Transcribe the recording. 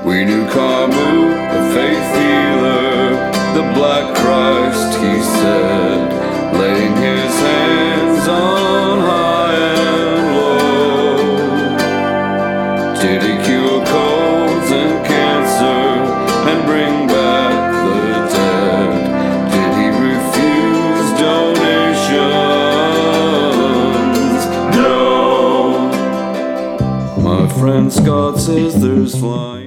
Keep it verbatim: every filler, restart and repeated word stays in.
We knew Carmu, a faith healer, the Black Christ, he said, laying his hands on high and low. Did he cure colds and cancer and bring back the dead? Did he refuse donations? No. My friend Scott says there's flying